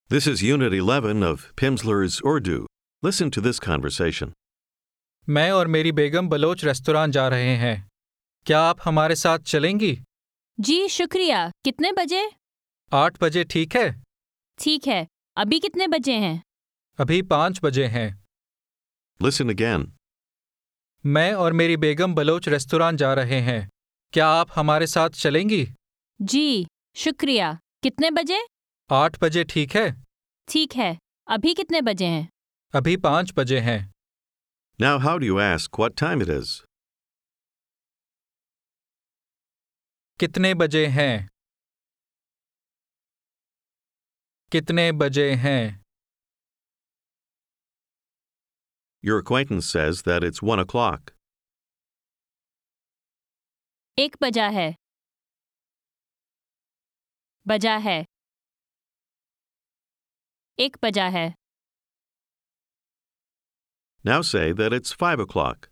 This is Unit 11 of Pimsleur's Urdu. Listen to this conversation. मैं और मेरी बेगम Bloch restaurant जा रहे हैं। क्या आप हमारे साथ चलेंगी? जी शुक्रिया। कितने बजे? 8 बजे ठीक है? ठीक है। अभी कितने बजे हैं? अभी 5 बजे हैं। Listen again. मैं और मेरी बेगम बलोच रेस्तोरां जा रहे हैं। क्या आप हमारे साथ चलेंगी? जी शुक्रिया। कितने बजे? 8 बजे ठीक है? ठीक है। अभी कितने बजे हैं? अभी 5 बजे हैं। Now, how do you ask what time it is? कितने बजे हैं? कितने बजे हैं? Your acquaintance says that it's 1 o'clock. 1 बजा है। बजा है। 1 बजा है। Now say that it's 5 o'clock.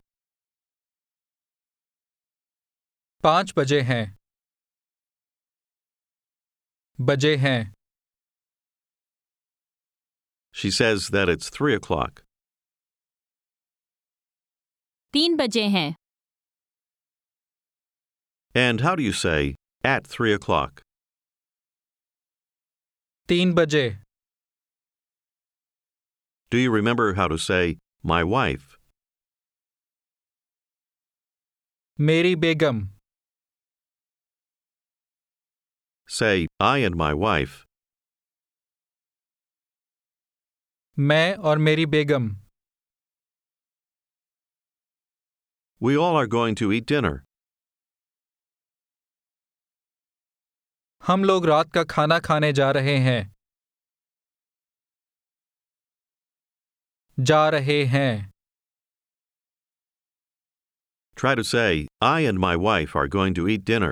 5 बजे हैं। बजे हैं। She says that it's 3 o'clock. 3 बजे हैं। And how do you say at 3 o'clock? 3 बजे। Do you remember how to say my wife? मेरी बेगम। Say I and my wife. मैं और मेरी बेगम। We all are going to eat dinner. हम लोग रात का खाना खाने जा रहे हैं। जा रहे हैं। Try to say I and my wife are going to eat dinner.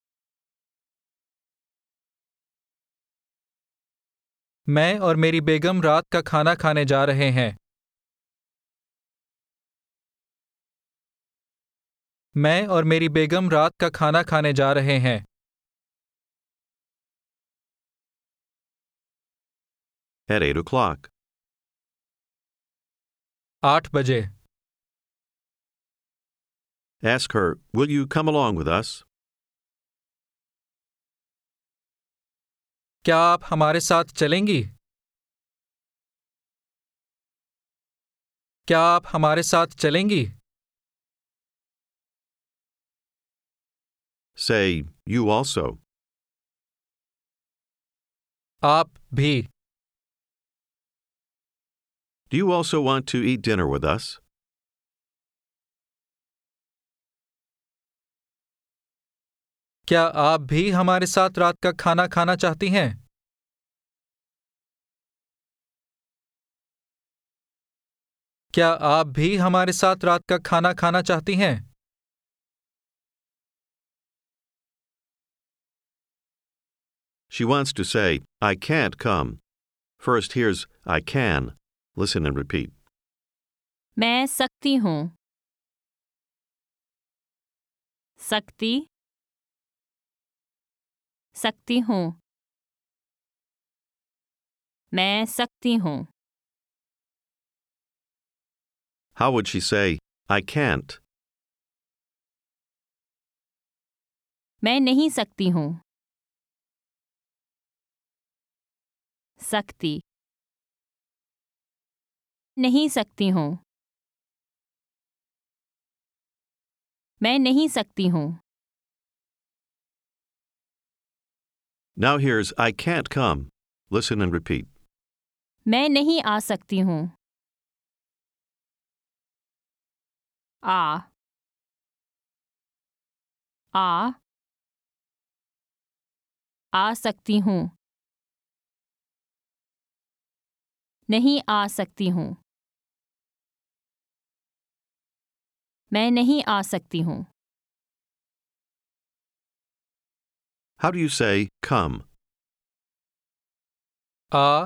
मैं और मेरी बेगम रात का खाना खाने जा रहे हैं। मैं और मेरी बेगम रात का खाना खाने जा रहे हैं। At 8 o'clock. 8 बजे। Ask her, will you come along with us? क्या आप हमारे साथ चलेंगी? क्या आप हमारे साथ चलेंगी? Say you also. आप भी। Do you also want to eat dinner with us? क्या आप भी हमारे साथ रात का खाना खाना चाहती हैं? क्या आप भी हमारे साथ रात का खाना खाना चाहती हैं? She wants to say, I can't come. First, here's I can. Listen and repeat. मैं सकती हूँ। सकती। सकती हूँ। मैं सकती हूँ। How would she say, I can't? मैं नहीं सकती हूँ। सकती। नहीं सकती हूँ। मैं नहीं सकती हूँ। Now here's I can't come. Listen and repeat. मैं नहीं आ सकती हूँ। आ। आ। आ सकती हूँ। नहीं आ सकती हूँ। मैं नहीं आ सकती हूँ। How do you say come? Uh.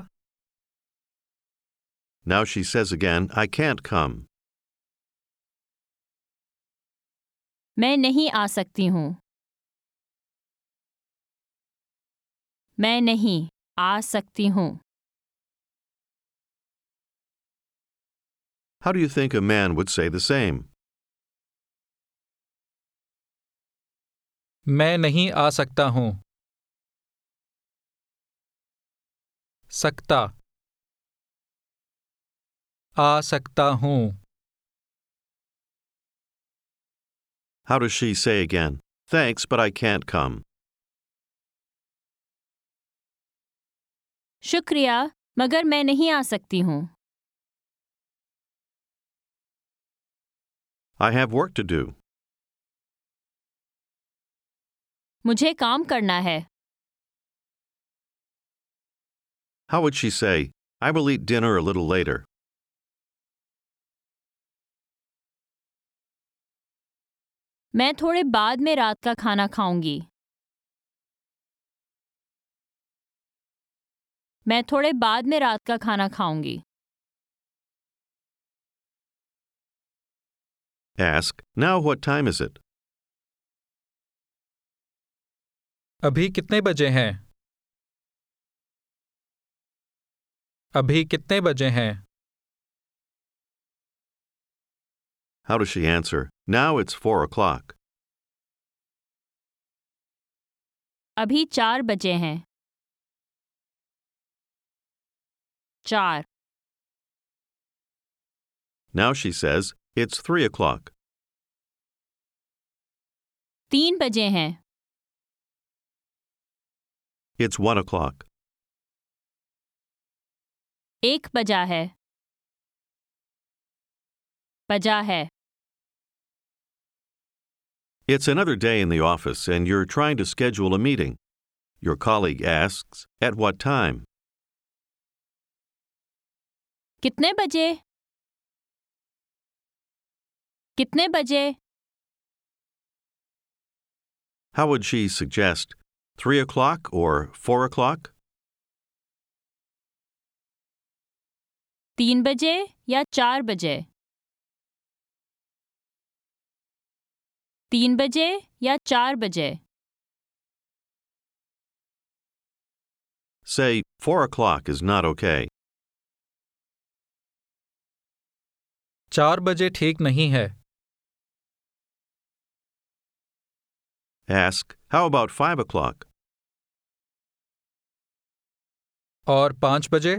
Now she says again, I can't come. मैं नहीं आ सकती हूँ। मैं नहीं आ सकती हूँ। How do you think a man would say the same? मैं नहीं आ सकता हूँ। सकता, आ सकता हूँ। How does she say again? Thanks, but I can't come. शुक्रिया, मगर मैं नहीं आ सकती हूँ। I have work to do. मुझे काम करना है। How would she say, I will eat dinner a little later? मैं थोड़े बाद में रात का खाना खाऊंगी। मैं थोड़े बाद में रात का खाना खाऊंगी। Ask, now what time is it? अभी कितने बजे हैं? अभी कितने बजे हैं? How does she answer? Now it's 4 o'clock. अभी 4 बजे हैं। 4। Now she says, it's 3 o'clock. 3 बजे हैं। It's 1 o'clock. 1 बजा है। बजा है। It's another day in the office and you're trying to schedule a meeting. Your colleague asks, at what time? कितने बजे? कितने बजे? How would she suggest, 3 o'clock or 4 o'clock? 3 बजे या 4 बजे? 3 बजे या 4 बजे? Say, 4 o'clock is not okay. 4 बजे ठीक नहीं है। Ask, how about 5 o'clock? और 5 बजे?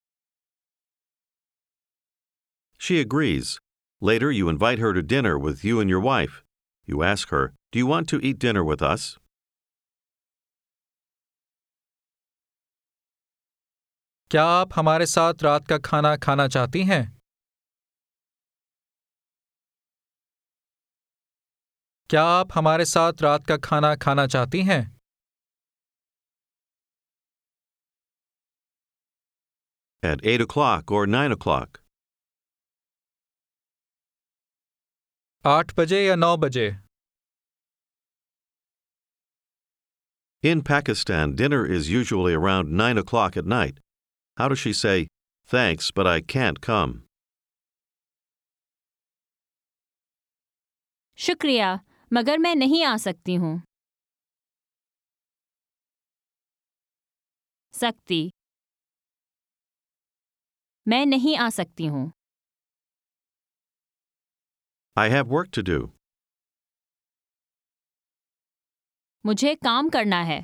She agrees. Later, you invite her to dinner with you and your wife. You ask her, do you want to eat dinner with us? क्या आप हमारे साथ रात का खाना खाना चाहती हैं? क्या आप हमारे साथ रात का खाना खाना चाहती हैं? At 8 o'clock or 9 o'clock? 8 बजे या 9 बजे? In Pakistan, dinner is usually around 9 o'clock at night. How does she say, thanks, but I can't come? शुक्रिया, मगर मैं नहीं आ सकती हूँ। सकती। मैं नहीं आ सकती हूँ। I have work to do. मुझे काम करना है।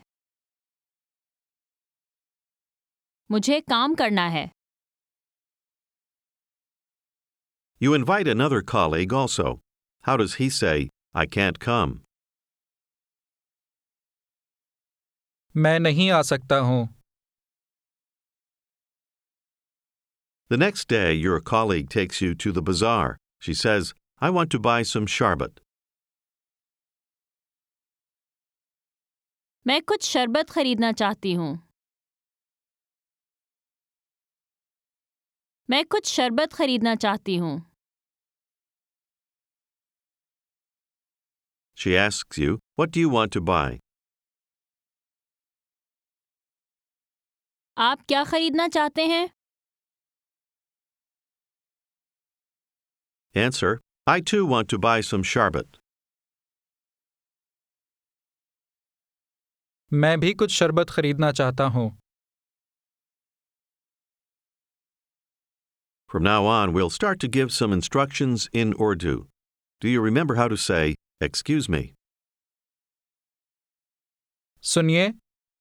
मुझे काम करना है। You invite another colleague also. How does he say, I can't come? मैं नहीं आ सकता हूँ। The next day, your colleague takes you to the bazaar. She says, I want to buy some sharbat. मैं कुछ शरबत खरीदना चाहती हूँ। मैं कुछ शरबत खरीदना चाहती हूँ। She asks you, what do you want to buy? आप क्या खरीदना चाहते हैं? Answer, I too want to buy some sharbat. मैं भी कुछ शरबत खरीदना चाहता हूँ। From now on, we'll start to give some instructions in Urdu. Do you remember how to say, excuse me? सुनिए,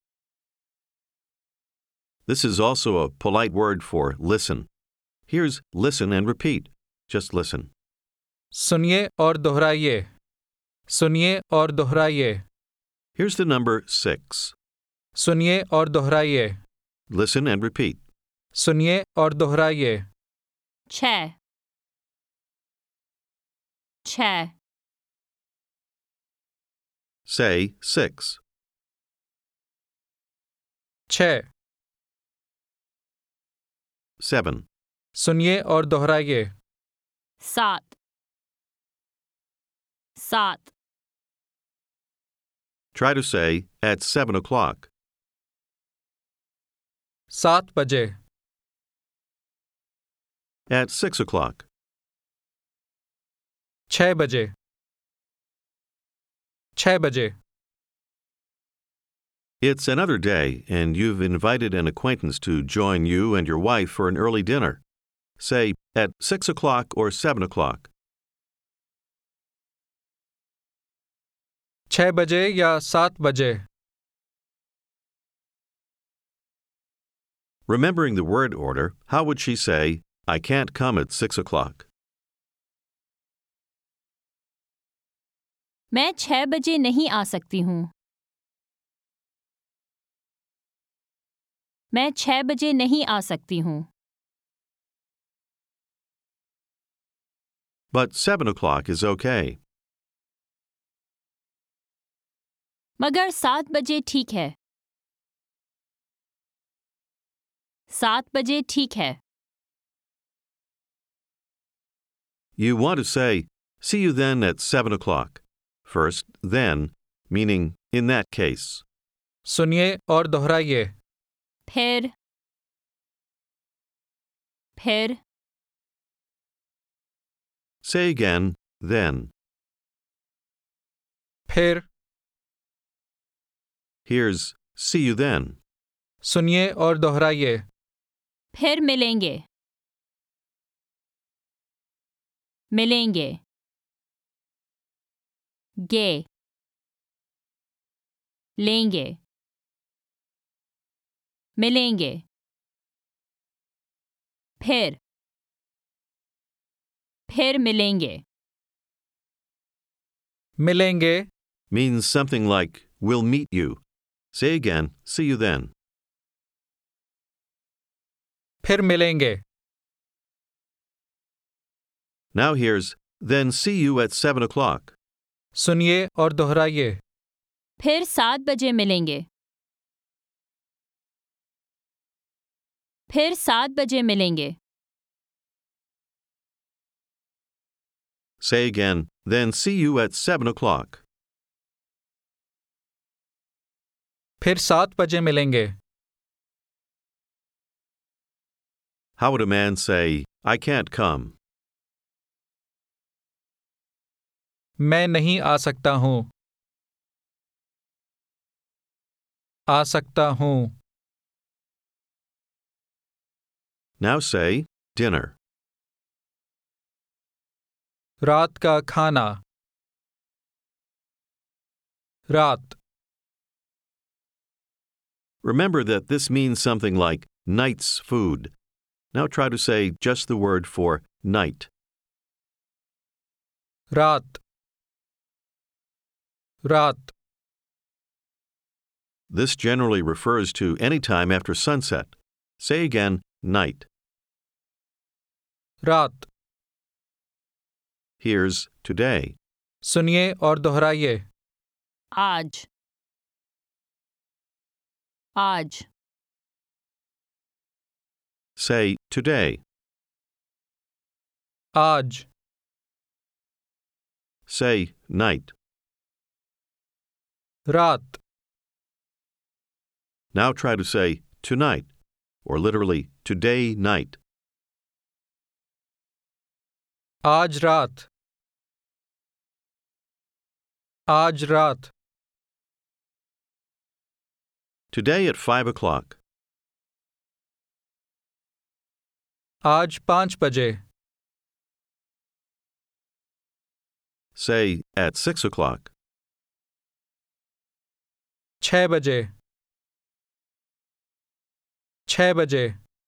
This is also a polite word for listen. Here's listen and repeat. Just listen. सुनिए और दोहराइए, सुनिए और दोहराइए, Here's the number 6. सुनिए और दोहराइए, Listen and repeat. सुनिए और दोहराइए, 6 6 Say 6. 6 7. सुनिए और दोहराइए, 7 7 Try to say at 7 o'clock. 7 बजे, At 6 o'clock. 6 बजे, 6 बजे, It's another day, and you've invited an acquaintance to join you and your wife for an early dinner. Say at 6 o'clock or 7 o'clock. 6 बजे या 7 बजे, Remembering the word order, how would she say, I can't come at 6 o'clock? मैं 6 बजे नहीं आ सकती हूँ। मैं 6 बजे नहीं आ सकती हूँ। But 7 o'clock is okay. मगर 7 बजे ठीक है। 7 बजे ठीक है। You want to say, see you then at 7 o'clock. First, then, meaning in that case. सुनिए और दोहराइए, फिर फिर Say again, then. फिर Here's see you then. सुनिए और दोहराइए, फिर मिलेंगे मिलेंगे गे लेंगे मिलेंगे फिर मिलेंगे मिलेंगे, Means something like, we'll meet you. Say again, see you then. फिर मिलेंगे, Now here's, then see you at 7 o'clock. सुनिए और दोहराइए, फिर 7 बजे मिलेंगे फिर 7 बजे मिलेंगे Say again, then see you at 7 o'clock. फिर 7 बजे मिलेंगे, How would a man say, I can't come? मैं नहीं आ सकता हूँ, आ सकता हूँ, Now say, dinner. रात का खाना, रात, Remember that this means something like night's food. Now try to say just the word for night. रात, रात, This generally refers to any time after sunset. Say again, night. रात, Here's today. सुनिए और दोहराइए, आज आज Say today. आज, Say night. रात, Now try to say tonight, or literally today night. आज रात, आज रात, Today at 5 o'clock. आज 5 बजे। Say at 6 o'clock. 6 बजे। 6 बजे।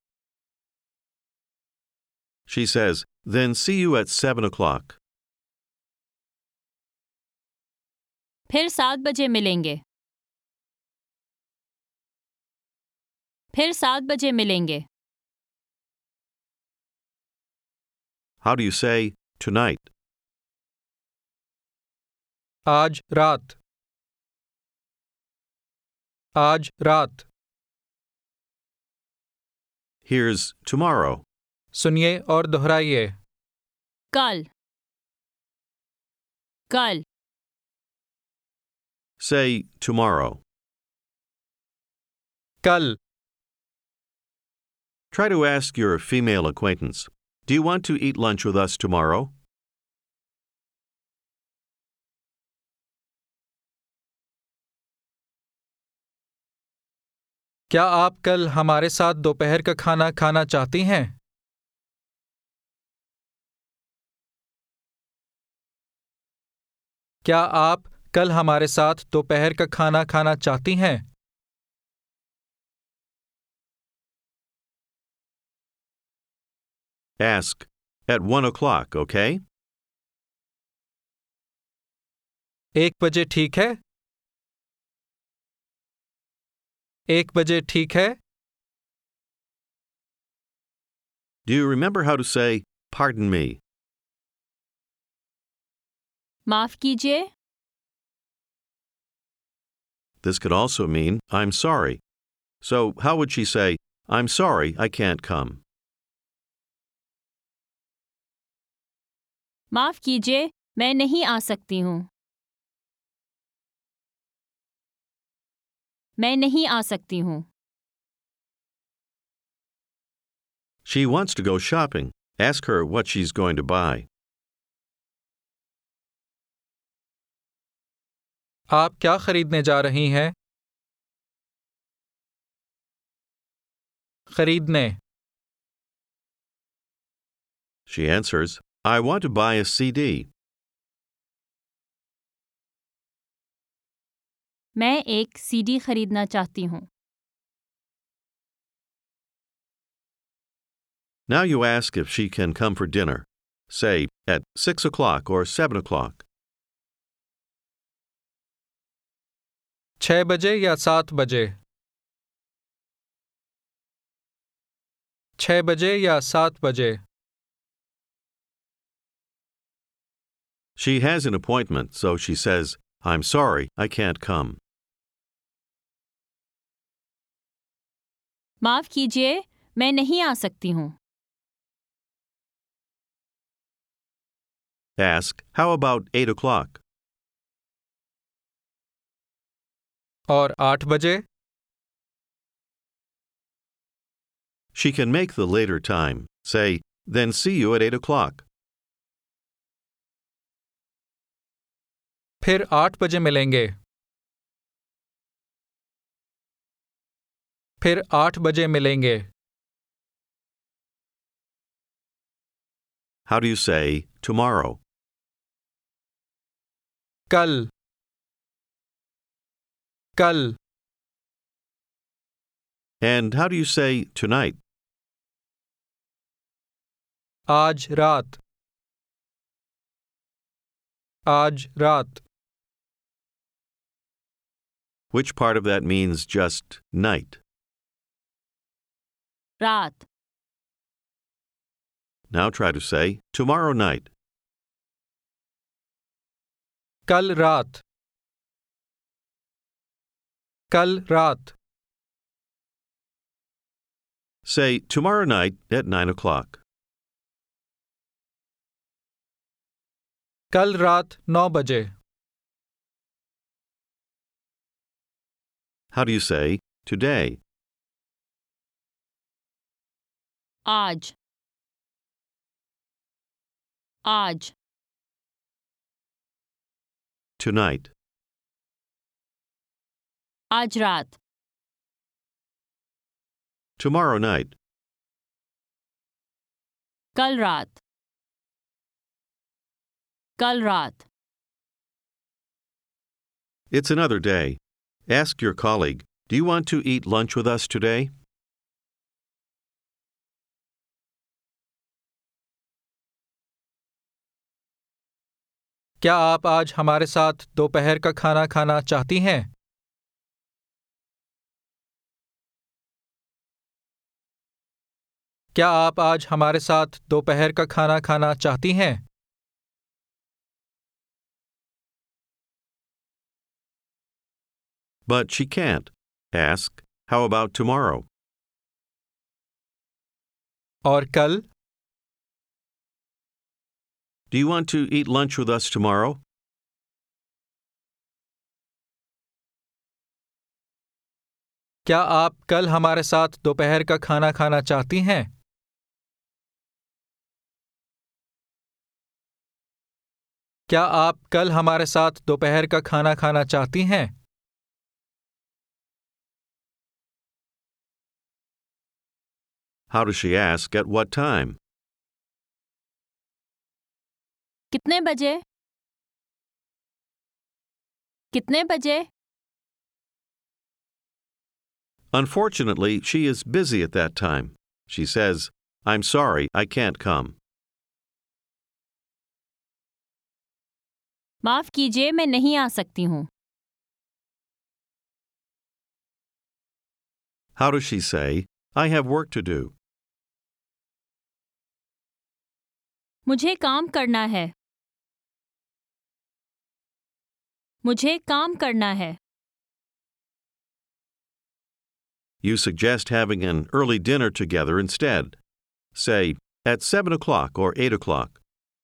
She says, then see you at 7 o'clock. फिर 7 बजे मिलेंगे। फिर 7 बजे मिलेंगे। How do you say tonight? आज रात। आज रात। Here's tomorrow. सुनिए और दोहराइए। कल। कल। Say tomorrow. कल। Try to ask your female acquaintance, do you want to eat lunch with us tomorrow? क्या आप कल हमारे साथ दोपहर का खाना खाना चाहती हैं? क्या आप कल हमारे साथ दोपहर का खाना खाना चाहती हैं? Ask at 1 o'clock, okay? 1 बजे ठीक है? 1 बजे ठीक है? Do you remember how to say, pardon me? माफ कीजिए। This could also mean, I'm sorry. So how would she say, I'm sorry, I can't come? माफ कीजिए, मैं नहीं आ सकती हूँ। मैं नहीं आ सकती हूँ। She wants to go shopping. Ask her what she's going to buy. आप क्या खरीदने जा रही हैं? खरीदने। She answers, I want to buy a CD. मैं एक सीडी खरीदना चाहती हूँ। Now you ask if she can come for dinner. Say at 6 o'clock or 7 o'clock. 6 बजे या 7 बजे? 6 बजे या 7 बजे? She has an appointment, so she says, I'm sorry, I can't come. माफ कीजिए, मैं नहीं आ सकती हूँ। Ask, how about 8 o'clock? और 8 बजे? She can make the later time. Say, then see you at 8 o'clock. फिर 8 बजे मिलेंगे। फिर 8 बजे मिलेंगे। How do you say tomorrow? कल। कल। And how do you say tonight? आज रात। आज रात। Which part of that means just night? रात। Now try to say tomorrow night. कल रात। कल रात। Say tomorrow night at 9 o'clock. कल रात 9 बजे। How do you say today? आज। आज। Tonight. आज रात। Tomorrow night. कल रात कल रात It's another day. Ask your colleague, do you want to eat lunch with us today? क्या आप आज हमारे साथ दोपहर का खाना खाना चाहती हैं? क्या आप आज हमारे साथ दोपहर का खाना खाना चाहती हैं? But she can't. Ask, how about tomorrow? और कल? Do you want to eat lunch with us tomorrow? क्या आप कल हमारे साथ दोपहर का खाना खाना चाहती हैं? क्या आप कल हमारे साथ दोपहर का खाना खाना चाहती हैं? How does she ask at what time? कितने बजे कितने बजे Unfortunately, she is busy at that time. She says, I'm sorry, I can't come. माफ कीजिए मैं नहीं आ सकती हूँ How does she say, I have work to do? मुझे काम करना है मुझे काम करना है You suggest having an early dinner together instead. Say, at 7 o'clock or 8 o'clock.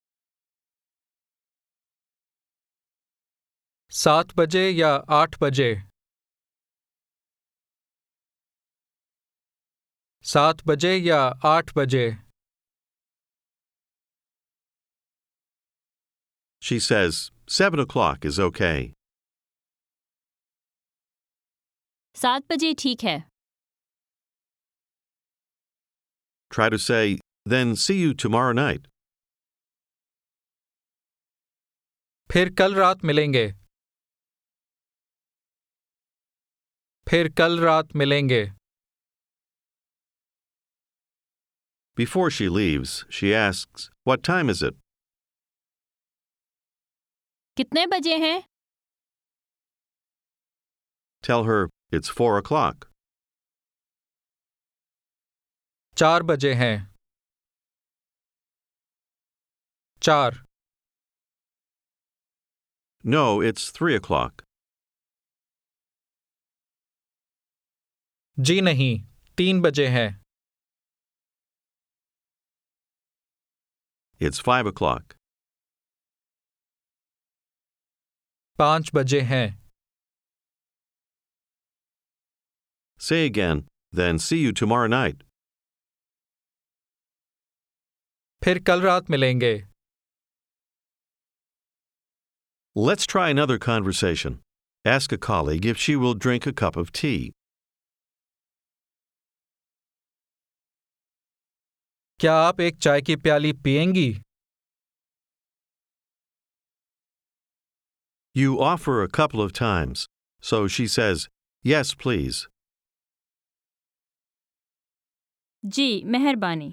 7 बजे या 8 बजे 7 बजे या 8 बजे She says, 7 o'clock is okay. 7 बजे ठीक है Try to say, then see you tomorrow night. फिर कल रात मिलेंगे फिर कल रात मिलेंगे Before she leaves, she asks, what time is it? कितने बजे हैं Tell her, it's 4 o'clock. 4 बजे हैं 4 No, it's 3 o'clock. जी नहीं 3 बजे हैं It's 5 o'clock. 5 बजे हैं Say again, then see you tomorrow night. फिर कल रात मिलेंगे Let's try another conversation. Ask a colleague if she will drink a cup of tea. क्या आप एक चाय की प्याली पिएंगी You offer a couple of times, so she says, yes, please. जी मेहरबानी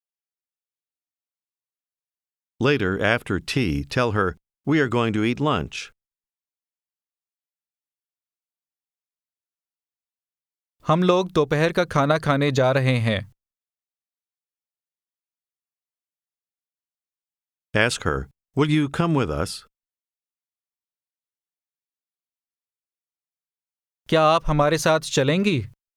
Later, after tea, tell her, we are going to eat lunch. हम लोग दोपहर का खाना खाने जा रहे हैं Ask her, will you come with us? क्या आप हमारे साथ चलेंगी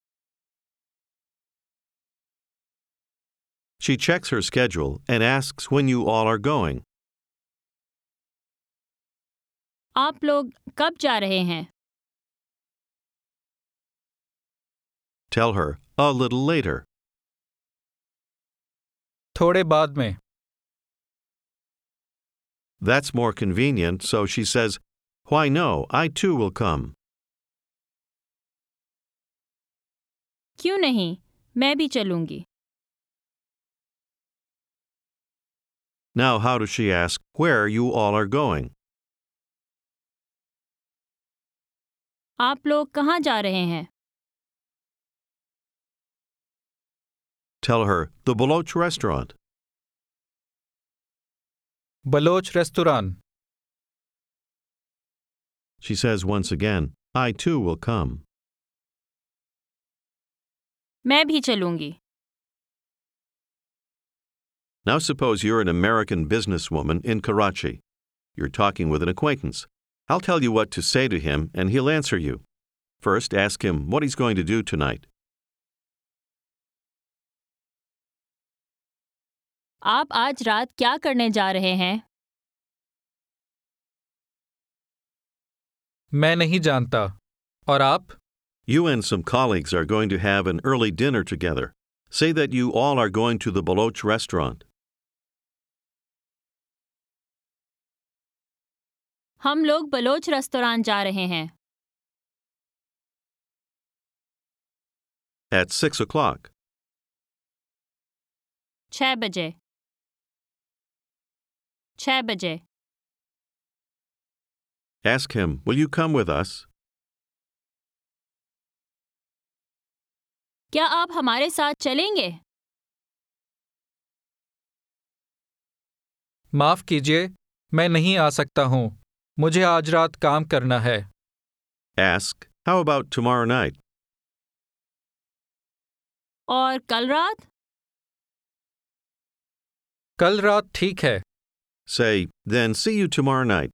She checks her schedule and asks when you all are going. आप लोग कब जा रहे हैं Tell her, a little later. थोड़े बाद में That's more convenient, so she says, why no, I too will come. क्यों नहीं मैं भी चलूंगी Now, how does she ask where you all are going? आप लोग कहाँ जा रहे हैं? Tell her the Baloch restaurant. Baloch restaurant. She says once again, I too will come. मैं भी चलूंगी. Now suppose you're an American businesswoman in Karachi. You're talking with an acquaintance. I'll tell you what to say to him and he'll answer you. First, ask him what he's going to do tonight. आप आज रात क्या करने जा रहे हैं? मैं नहीं जानता. और आप? You and some colleagues are going to have an early dinner together. Say that you all are going to the Baloch restaurant. हम लोग बलोच रेस्तोरां जा रहे हैं. At 6 o'clock. 6 बजे. 6 बजे. Ask him, will you come with us? क्या आप हमारे साथ चलेंगे? माफ कीजिए, मैं नहीं आ सकता हूँ. मुझे आज रात काम करना है. Ask, how about tomorrow night? और कल रात? कल रात ठीक है. Say, then see you tomorrow night.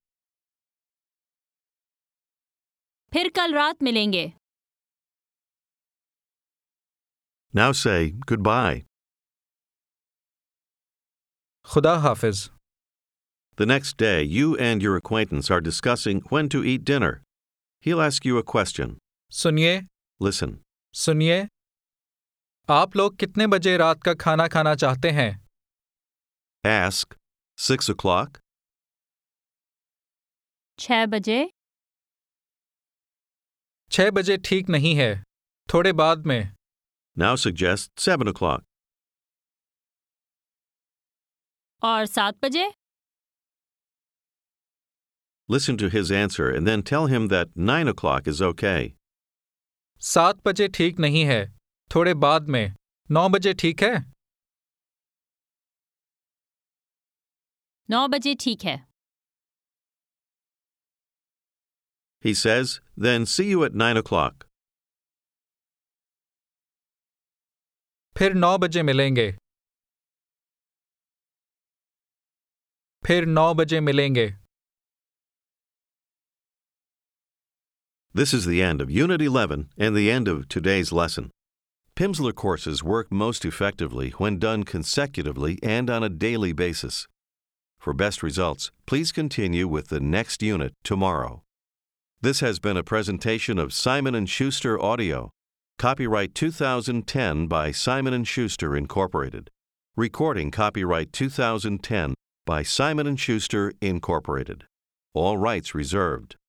फिर कल रात मिलेंगे. Now say goodbye. खुदा हाफिज. The next day, you and your acquaintance are discussing when to eat dinner. He'll ask you a question. सुनिए. Listen. सुनिए. आप लोग कितने बजे रात का खाना खाना चाहते हैं? Ask, 6 o'clock? 6 बजे. 6 बजे ठीक नहीं है. थोड़े बाद में. Now suggest 7 o'clock. और 7 बजे. Listen to his answer and then tell him that 9 o'clock is okay. 7 बजे ठीक नहीं है. थोड़े बाद में. 9 बजे ठीक है? 9 बजे ठीक है. He says, then see you at 9 o'clock. फिर 9 बजे मिलेंगे. फिर 9 बजे मिलेंगे. This is the end of Unit 11 and the end of today's lesson. Pimsleur courses work most effectively when done consecutively and on a daily basis. For best results, please continue with the next unit tomorrow. This has been a presentation of Simon & Schuster Audio. Copyright 2010 by Simon & Schuster, Incorporated. Recording copyright 2010 by Simon & Schuster, Incorporated. All rights reserved.